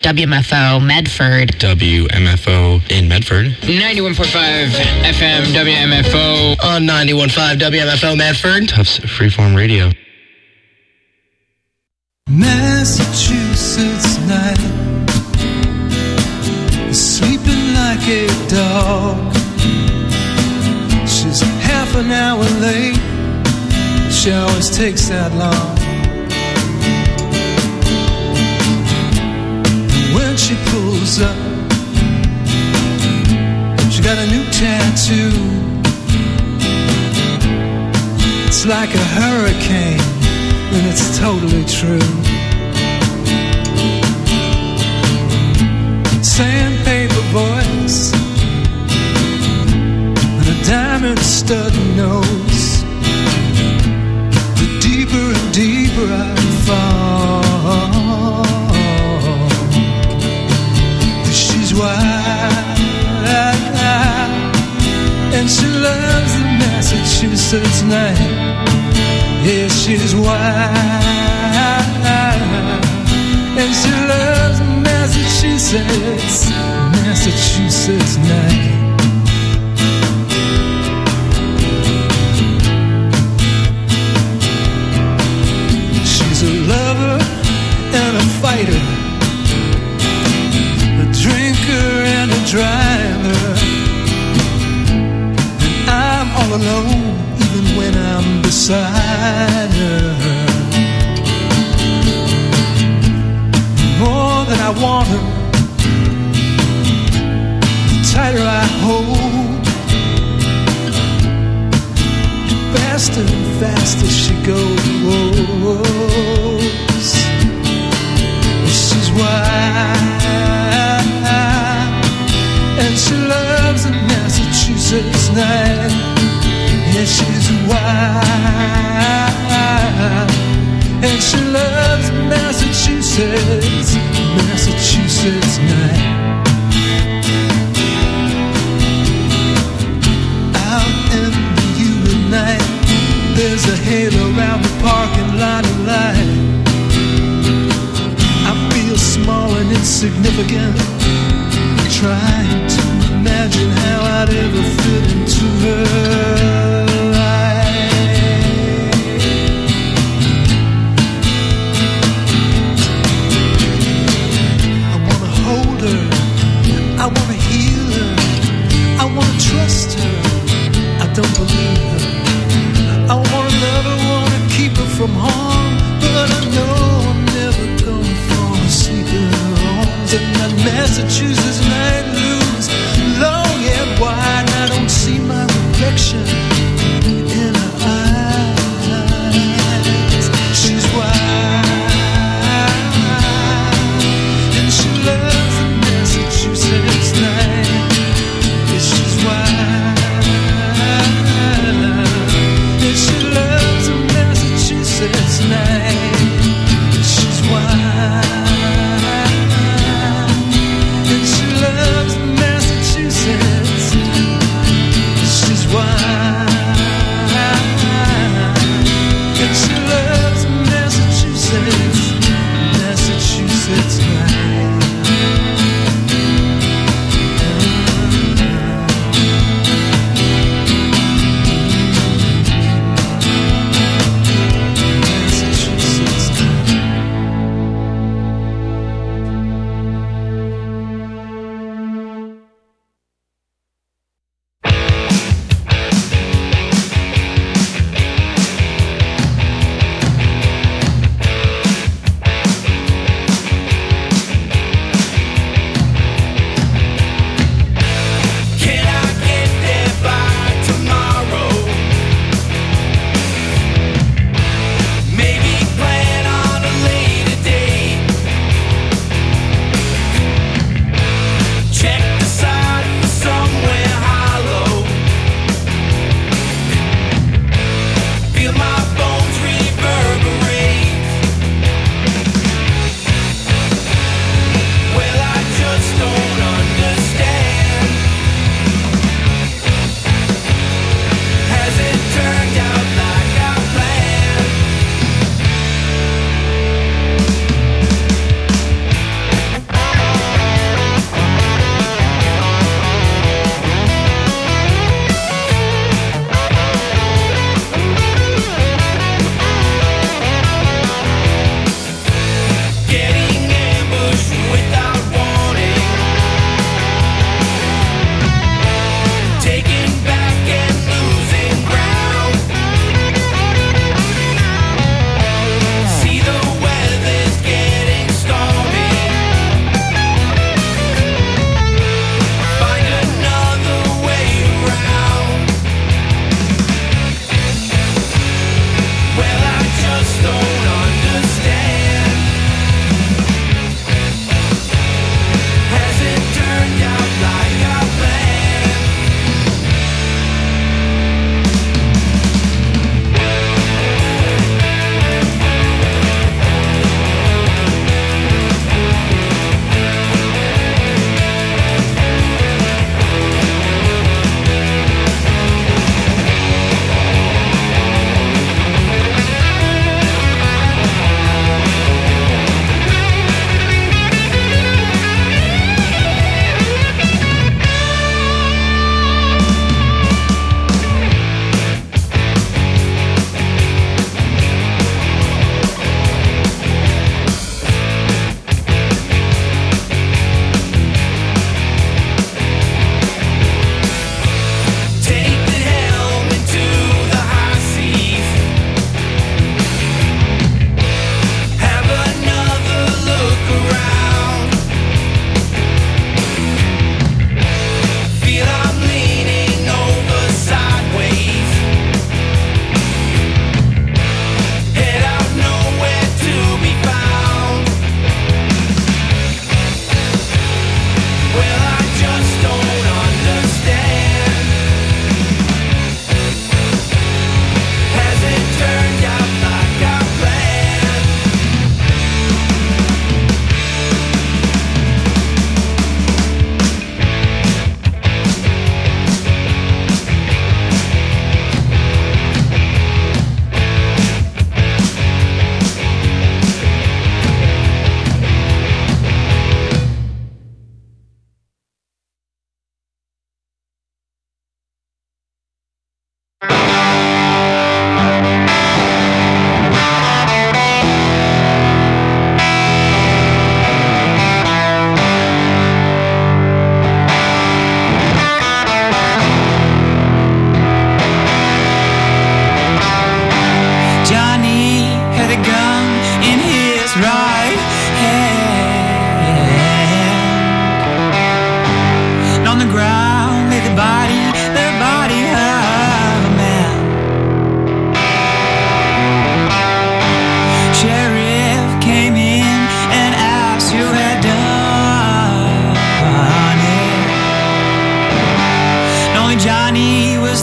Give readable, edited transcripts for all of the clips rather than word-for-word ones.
WMFO Medford. WMFO in Medford. 91.5 FM WMFO. On 91.5 WMFO Medford. Tufts Freeform Radio. Massachusetts night, sleeping like a dog. She's half an hour late. She always takes that long. When she pulls up, she got a new tattoo. It's like a hurricane, and it's totally true. Sandpaper voice and a diamond stud nose. The deeper and deeper I fall, she's wild, and she loves the Massachusetts night. Yeah, she's wild, and she loves Massachusetts, Massachusetts night. She's a lover and a fighter, a drinker and a driver, and I'm all alone even when I'm beside her. More than I want her, the tighter I hold, faster and faster she goes. She's wild, and she loves a Massachusetts night. Yeah, she's wild, and she loves Massachusetts, Massachusetts night. Out in the humid night, there's a halo around the parking lot of light. I feel small and insignificant, trying to imagine how I'd ever fit into her life. I wanna hold her, I wanna heal her, I wanna trust her, I don't believe her. I wanna love her, wanna keep her from harm, but I know I'm never gonna fall asleep in her arms. And that Massachusetts night looms long and wide, and I don't see my reflection in her eyes. She's wild, and she loves the Massachusetts night. Yeah, she's wild,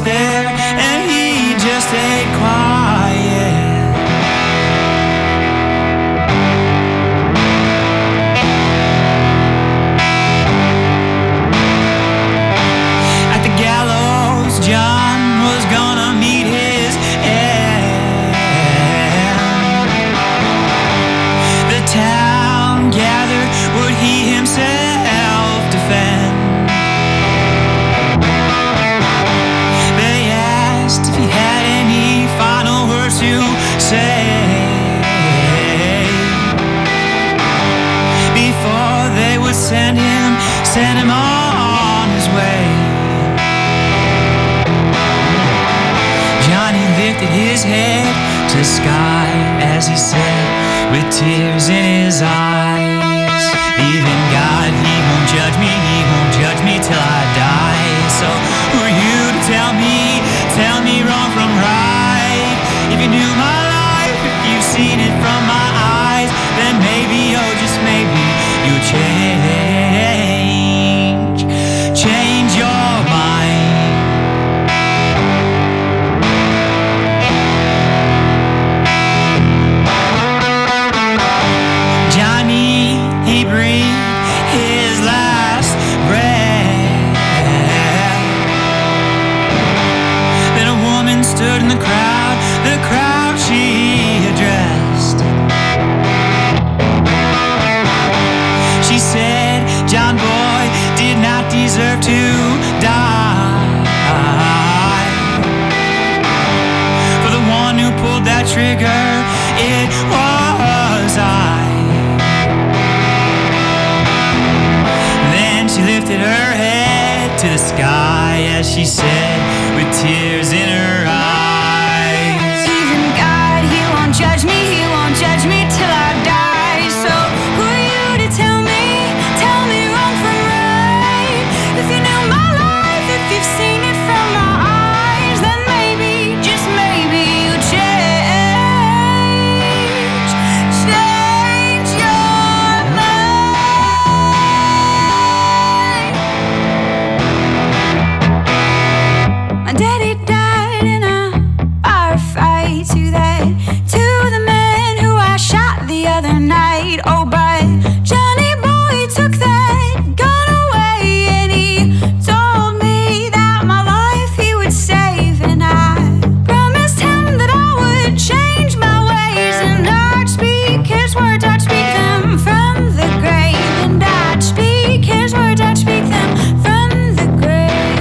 there and he just stayed quiet. At the gallows, John was gonna meet his end. The town gathered, would he himself defend? They asked if he had any final words to say before they would send him on his way. Johnny lifted his head to the sky as he said, with tears in his eyes, even God, he won't judge me till I die. So who are you to tell me wrong from right? If you knew my life, if you've seen it from my eyes, then maybe, oh just maybe, you'll change your mind. Johnny, he breathed his last breath. Then a woman stood in the crowd she addressed. She said, John boy did not deserve to die. For the one who pulled that trigger, it was I. Then she lifted her head to the sky as she said, with tears in her eyes, even God, he won't judge me till I die. So who are you to tell me wrong from right? If you knew my life, if you've seen it from my eyes, then maybe, just maybe, you change your mind. My daddy died in a firefight. To the man who I shot the other night. Oh, but Johnny boy took that gun away, and he told me that my life he would save. And I promised him that I would change my ways, and I'd speak his words, I'd speak them from the grave. And I'd speak his words, I'd speak them from the grave.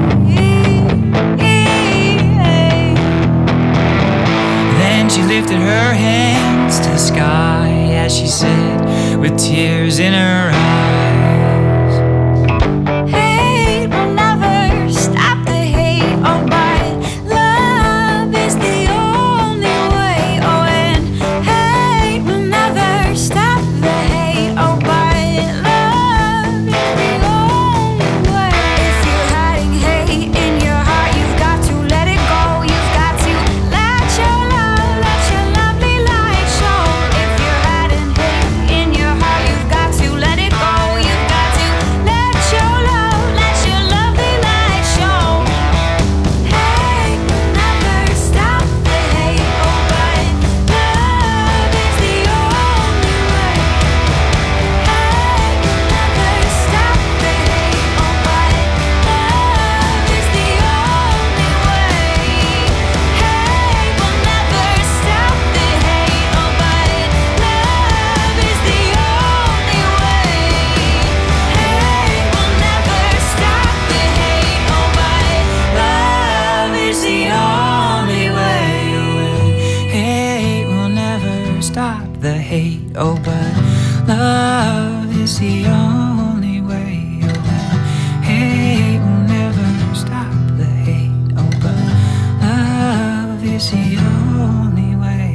Then she lifted her hands to the sky as she said, with tears in her eyes, Hate will never stop the hate, oh, but love is the only way. Oh, and hate will never stop the hate, oh, but love is the only way. If you're hiding hate in your heart, you've got to let it go. You've got to let your lovely light show. If you're hiding hate in your heart, you've got to let it go. You've got to let your lovely light show. Hate will never stop the hate, oh, but love is the only way. Hate will never stop the hate, oh, but love is the only way. Hate will never stop the hate, oh, but love is the only way. Hate will never stop the hate, oh, but love is the only way. hate will never stop the hate. Oh, but love is the only way. Oh, hate will never stop the hate. Oh, but love is the only way.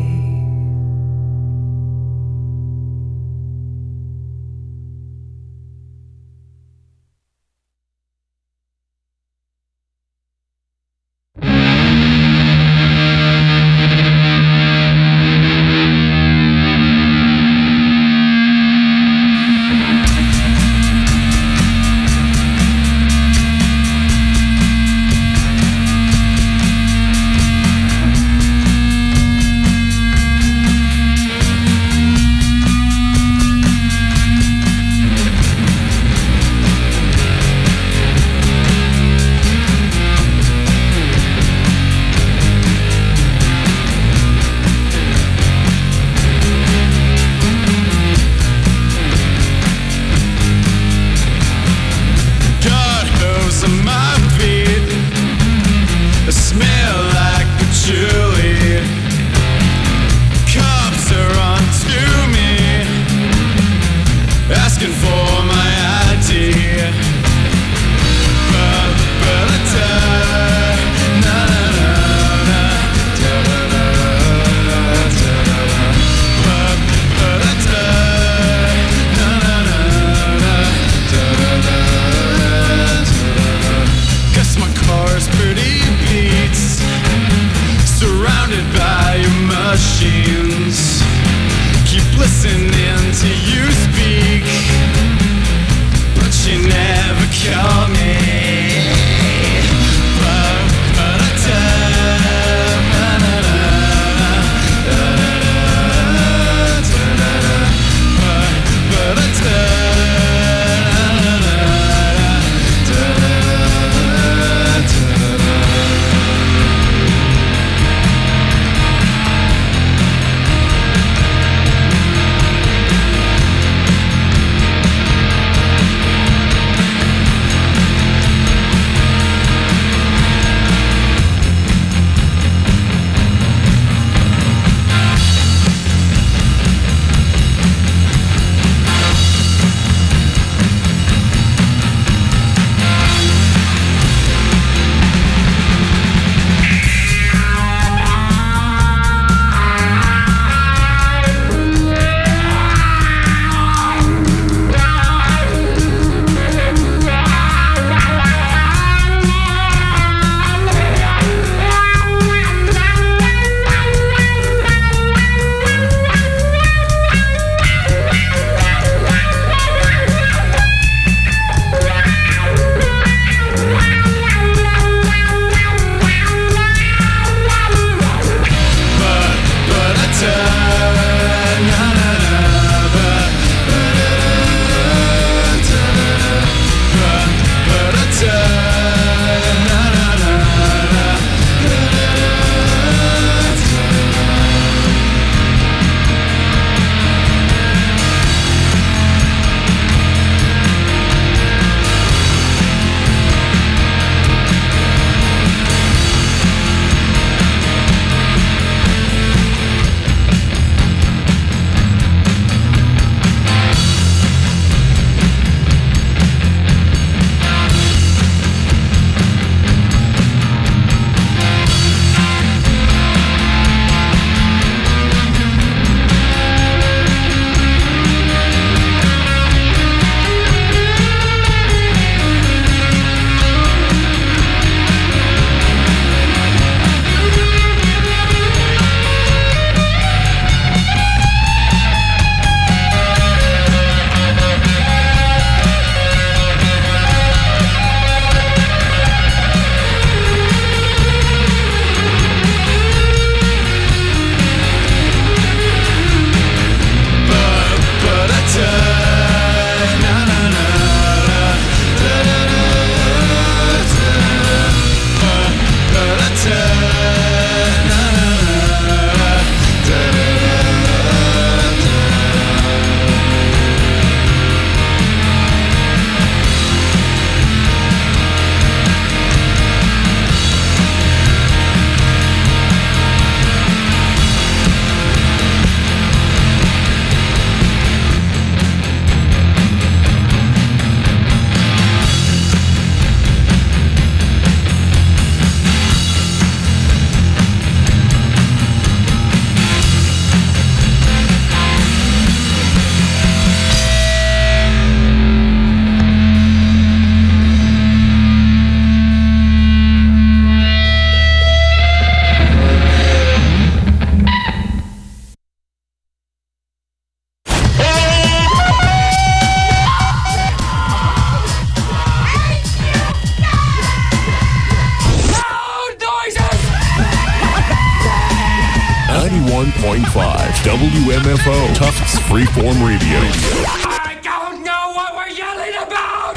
91.5 WMFO Tufts Freeform Radio. I don't know what we're yelling about!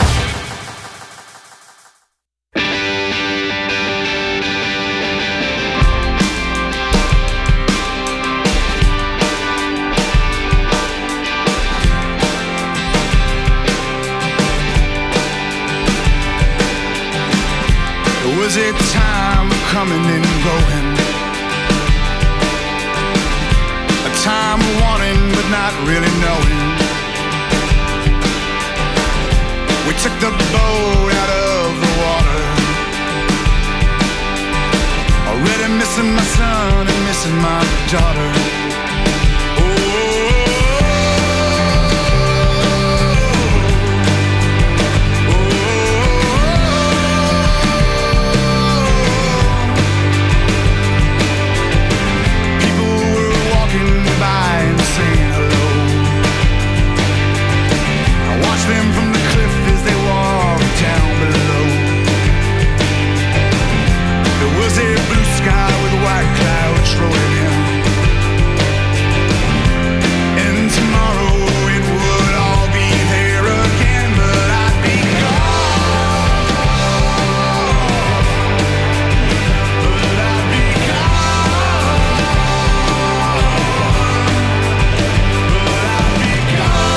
There was a time of coming and going, a time of wanting but not really knowing. We took the boat out of the water, already missing my son and missing my daughter. Them from the cliff as they walked down below. There was a blue sky with white clouds rolling in, and tomorrow it would all be there again, but I'd be gone. But I'd be gone. But I'd be gone.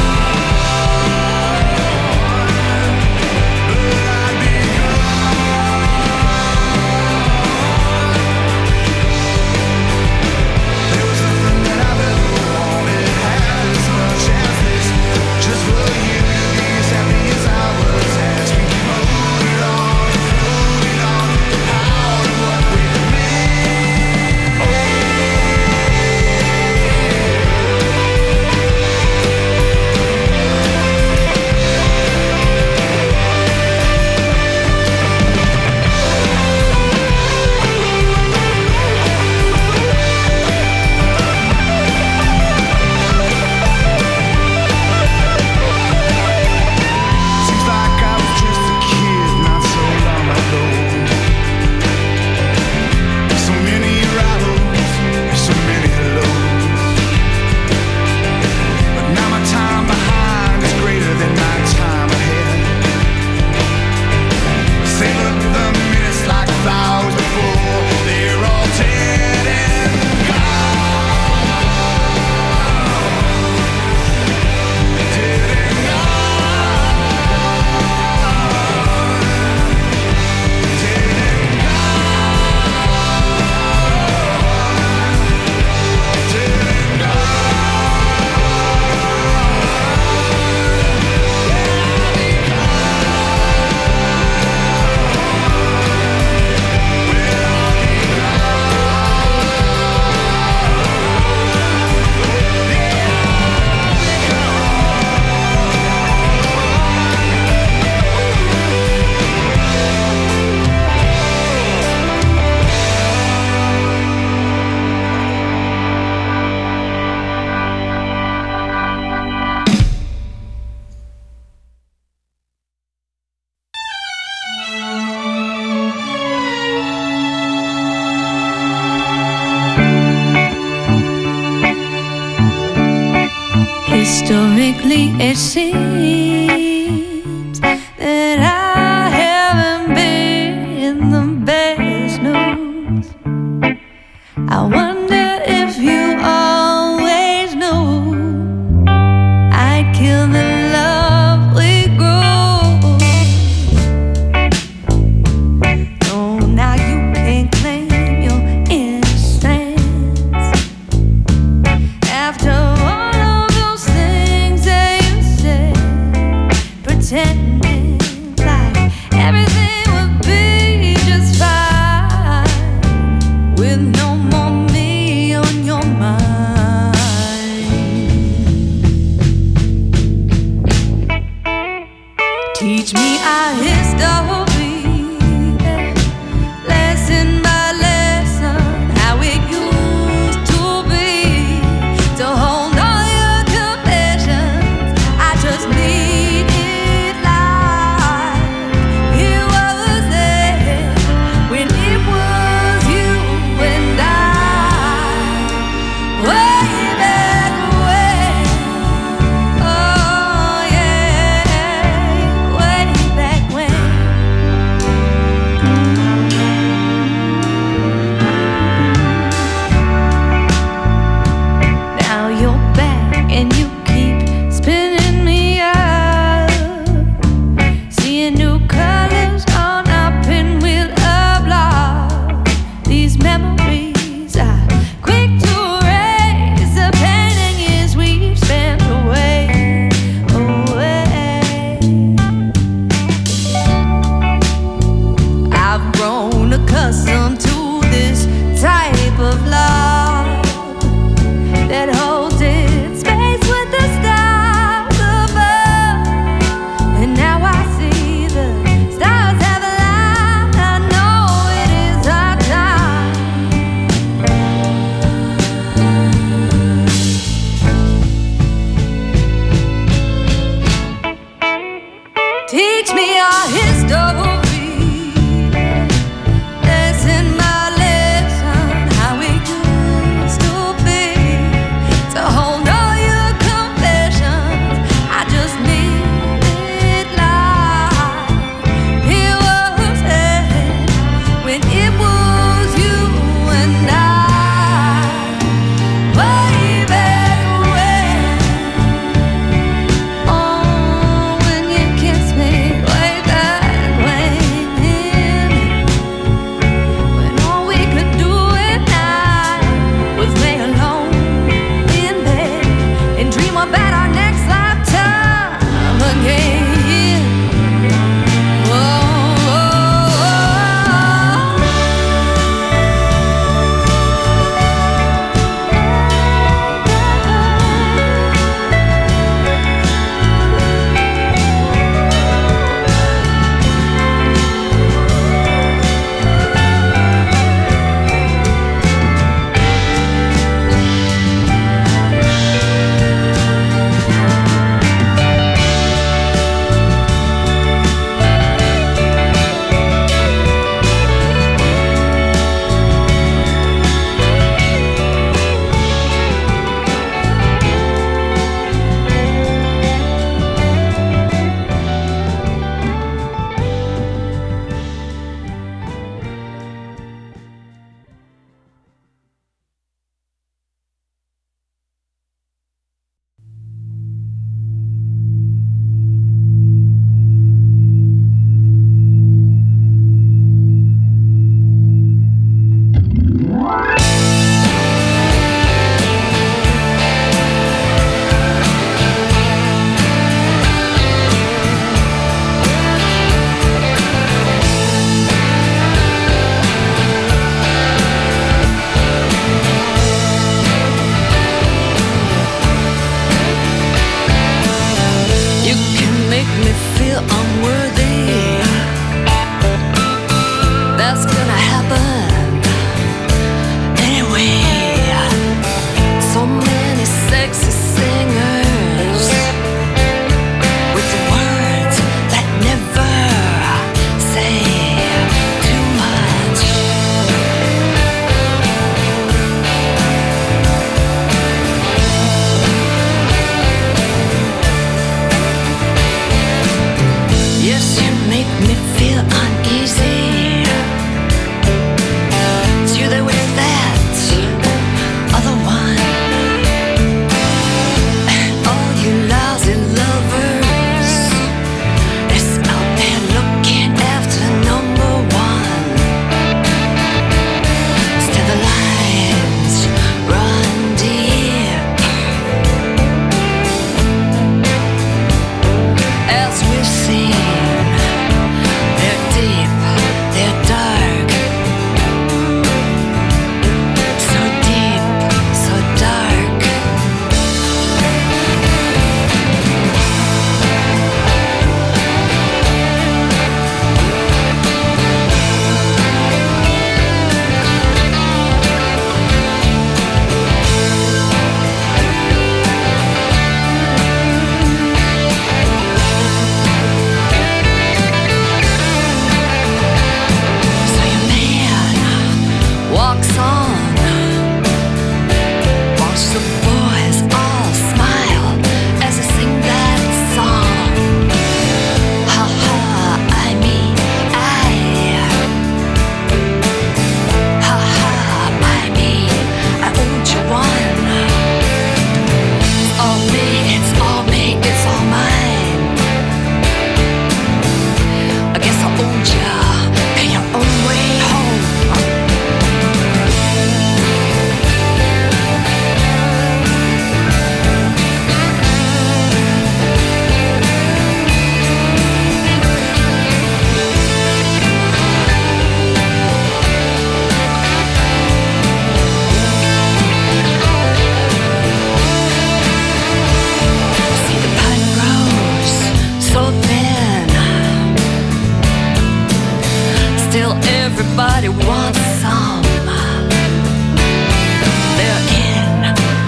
Historically, it seems that I haven't been the best news. I wonder if you always knew I'd kill the love we grew. No, now you can't claim your innocence after all of those things that you said.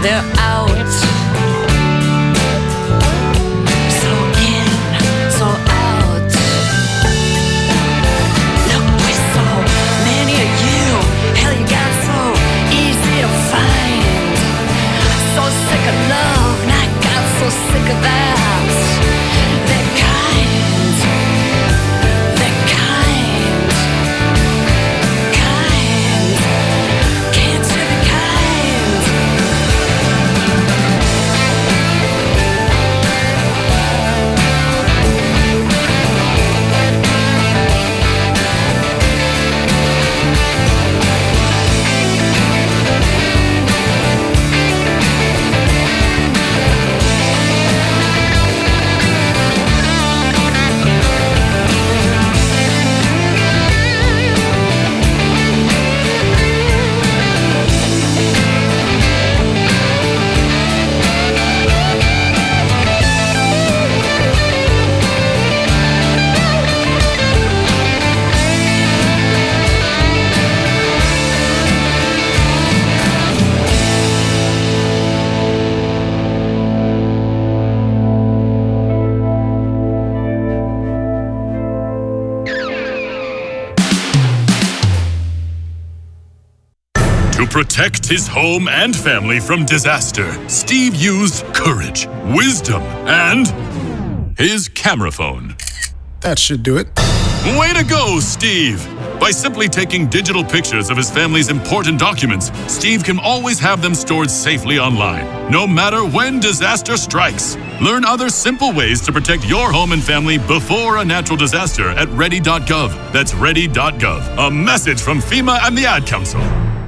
they're out. So in, so out. Look, with so many of you, hell, you got so easy to find. So sick of love, and I got so sick of that. Protect his home and family from disaster, Steve used courage, wisdom, and his camera phone. That should do it. Way to go, Steve! By simply taking digital pictures of his family's important documents, Steve can always have them stored safely online, no matter when disaster strikes. Learn other simple ways to protect your home and family before a natural disaster at ready.gov. That's ready.gov. A message from FEMA and the Ad Council.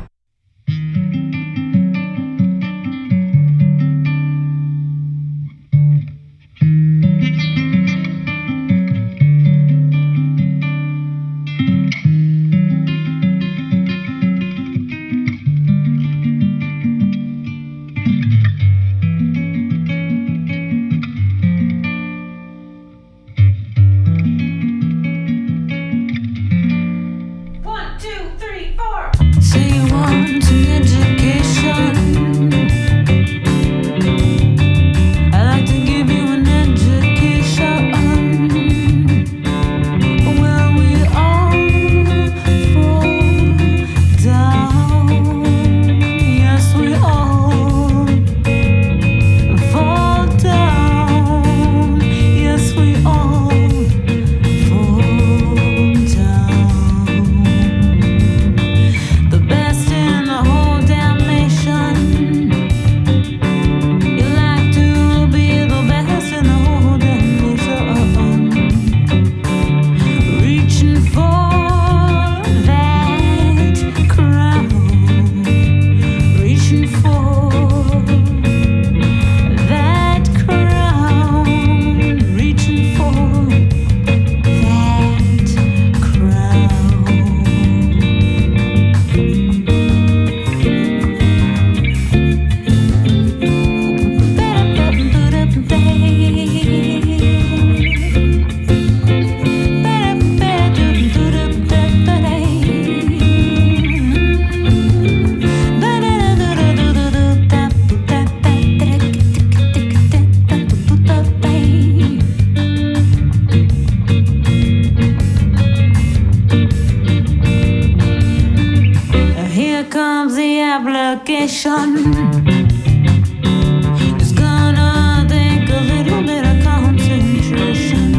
It's gonna take a little bit of concentration.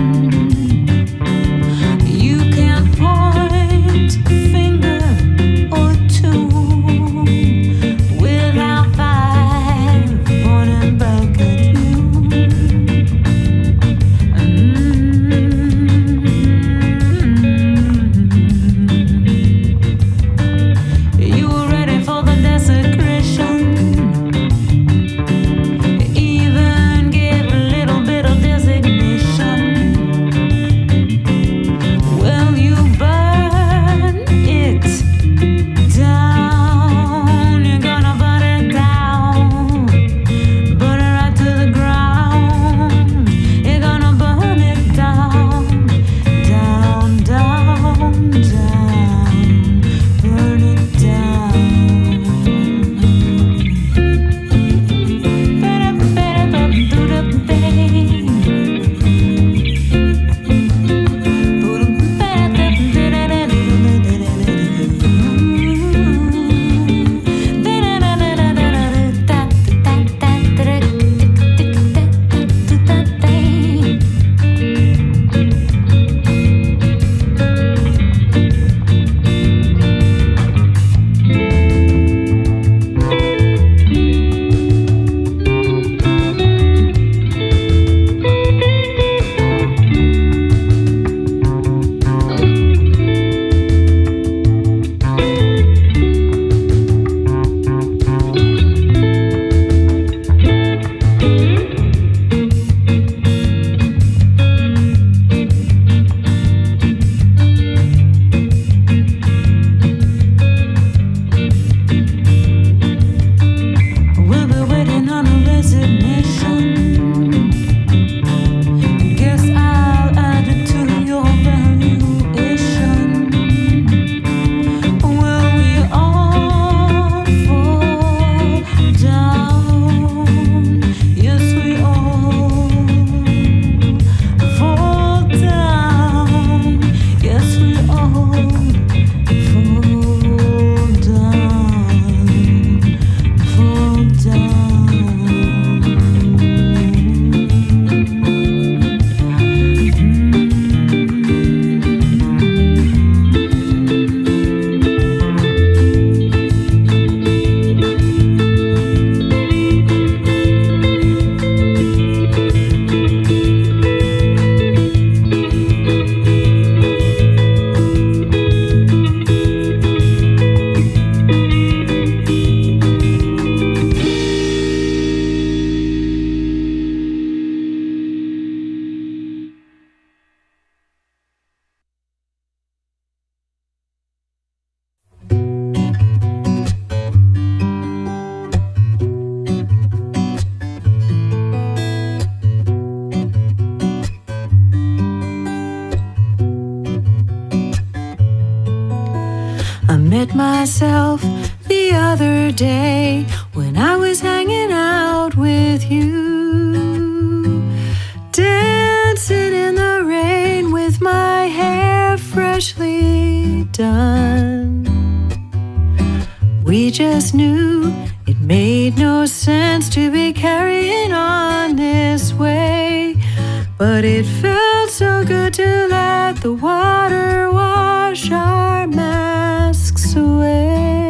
You can't point a finger or two without five pointing back at you. You were ready for the desecration. myself the other day when I was hanging out with you, dancing in the rain with my hair freshly done. We just knew it made no sense to be carrying on this way, but it felt so good to let the water wash our masks away.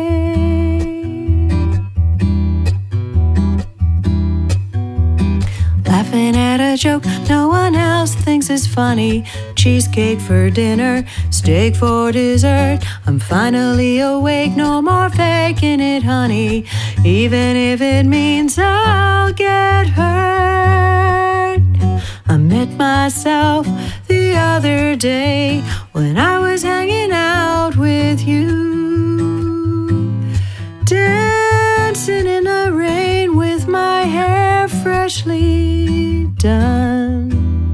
Laughing at a joke no one else thinks is funny. Cheesecake for dinner, steak for dessert. I'm finally awake, no more faking it, honey, even if it means I'll get hurt. I met myself the other day when I was hanging out with you, dancing in the rain with my hair freshly done.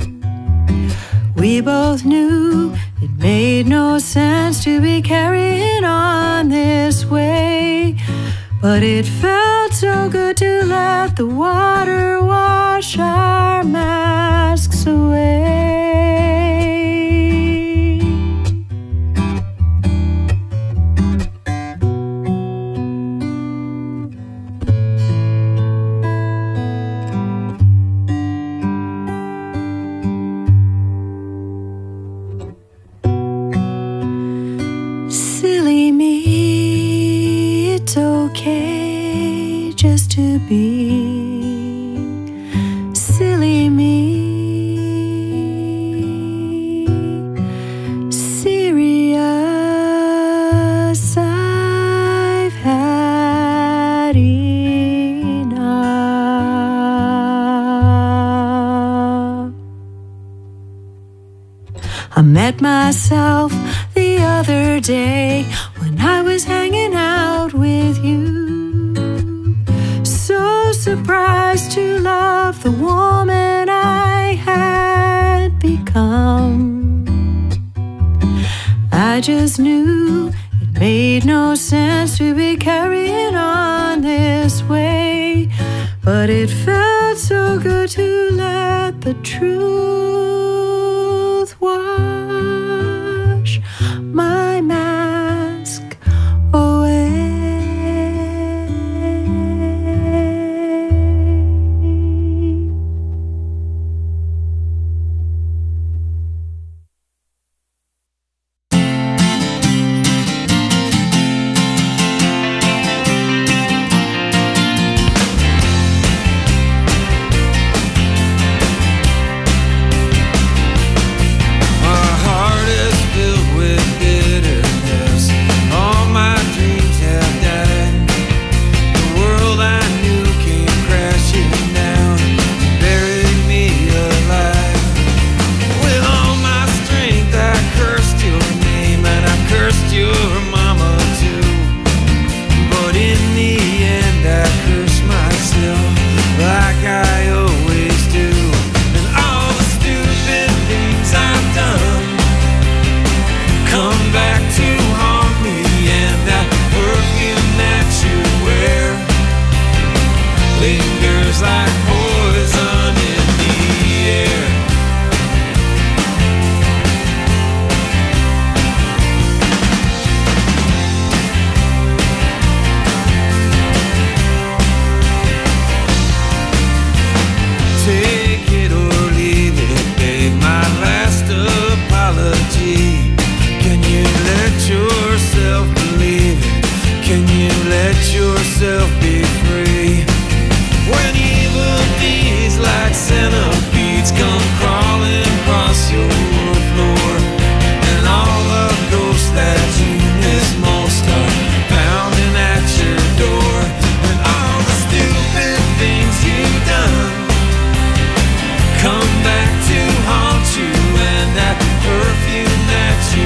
We both knew it made no sense to be carrying on this way, but it felt so good to let the water wash our masks away. Silly me, it's okay just to be silly me. Serious, I've had enough. I met myself the other day when I was hanging out with you, so surprised to love the woman I had become. I just knew it made no sense to be carrying on this way, but it felt so good to let the truth wash my mask away.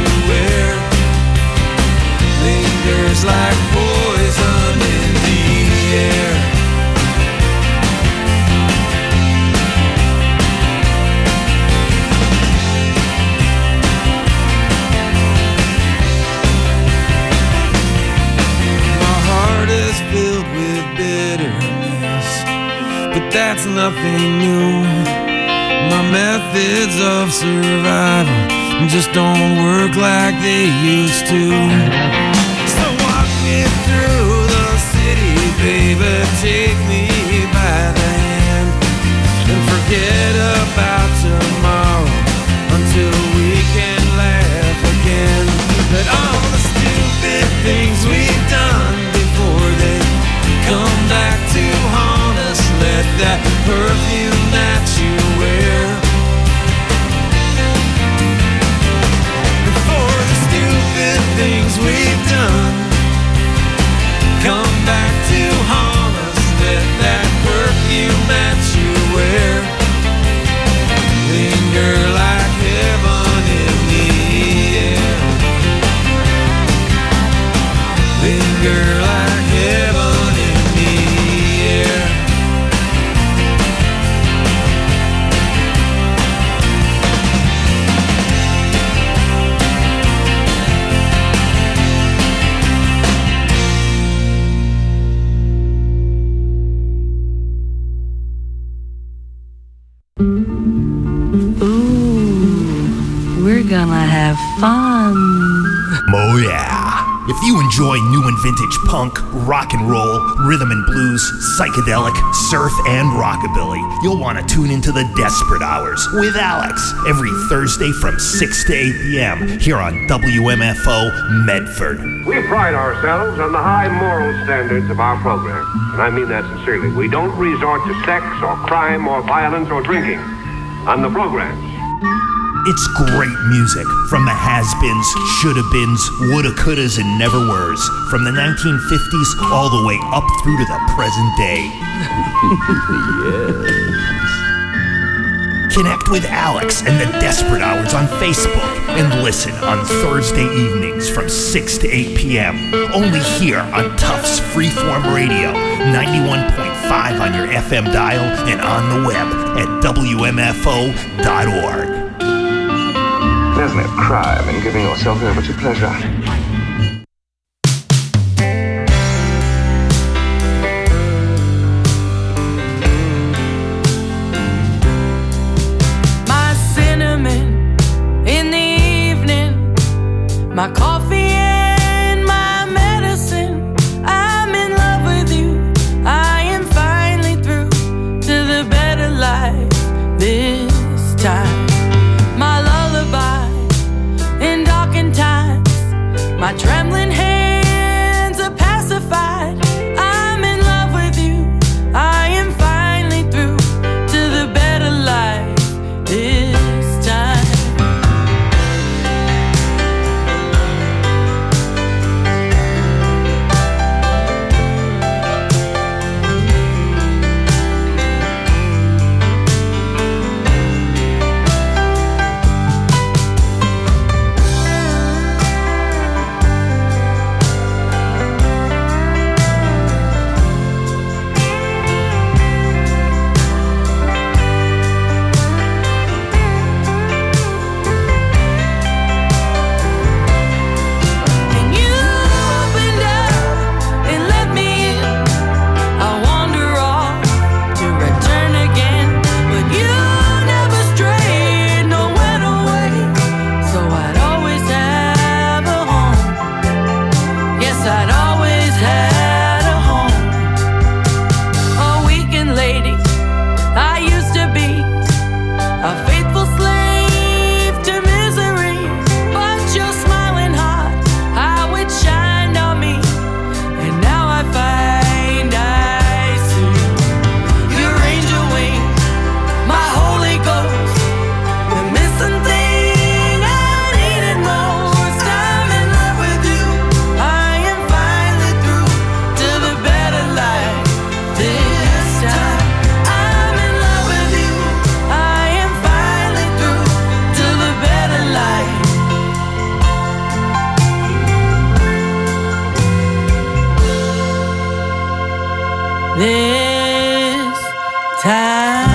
Like poison in the but that's nothing new. My methods of survival just don't work like they used to. So walk me through the city, baby, take me by the hand, and forget about tomorrow until we can laugh again. But all the stupid things we've done before they come back to haunt us. Let that perfume that you wear, for the stupid things we've done, come back to haunt us. Let that perfume that you wear linger like heaven in the air. Linger like heaven in the air. We're gonna have fun. Oh yeah. If you enjoy new and vintage punk, rock and roll, rhythm and blues, psychedelic, surf, and rockabilly, you'll want to tune into the Desperate Hours with Alex every Thursday from 6 to 8 p.m. here on WMFO Medford. We pride ourselves on the high moral standards of our program, and I mean that sincerely. We don't resort to sex or crime or violence or drinking on the programs. It's great music from the has-beens, shoulda-beens, woulda, couldas, and never-weres, from the 1950s all the way up through to the present day. Yes. Connect with Alex and the Desperate Hours on Facebook and listen on Thursday evenings from 6 to 8 p.m. only here on Tufts Freeform Radio, 91.5 on your FM dial and on the web at WMFO.org. There's no crime in giving yourself over to pleasure. My cinnamon in the evening, my coffee and my medicine. I'm in love with you. I am finally through to the better life this time. My lullaby in darkened times, my trembling hands are pacified. I'm in love with you. I am finally through to the better life this time. This time.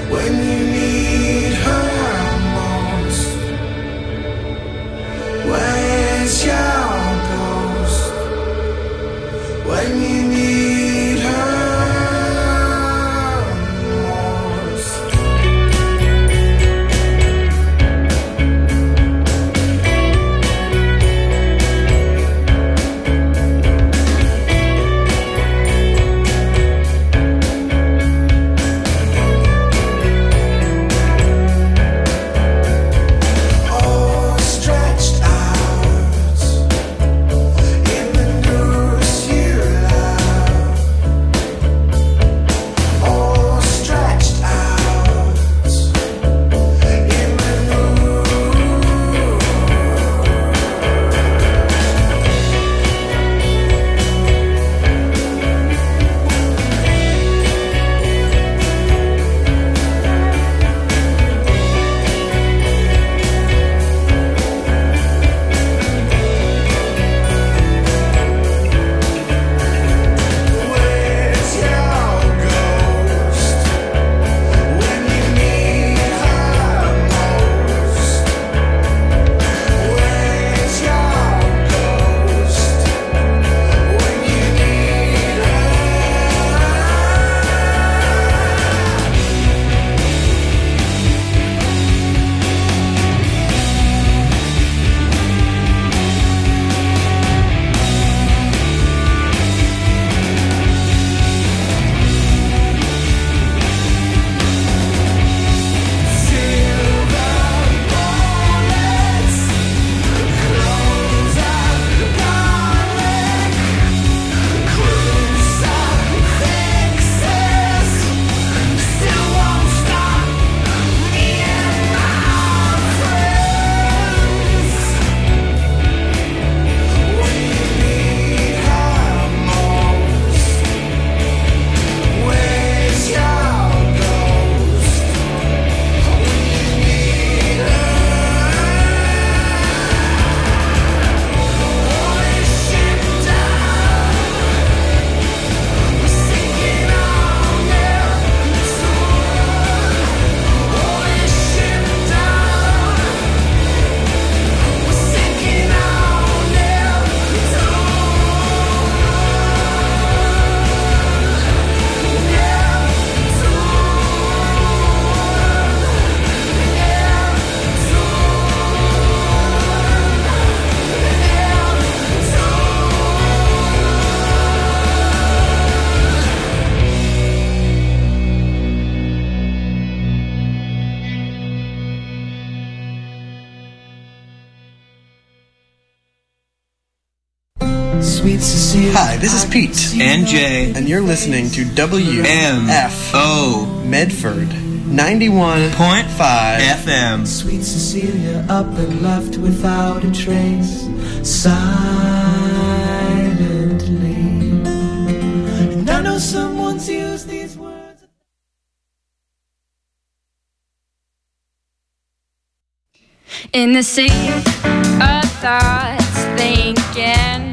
when you need her most. Where's your ghost when you need her most? All stretched out in the noose you love. All stretched out in the Where's your ghost when you need her most? Where's your ghost when you need her? Sweet Cecilia. Hi, this is Pete. And Jay. And you're listening to WMFO Medford 91.5 FM. Sweet Cecilia up and left without a trace, silently. And I know someone's used these words. In the sea of thoughts, thinking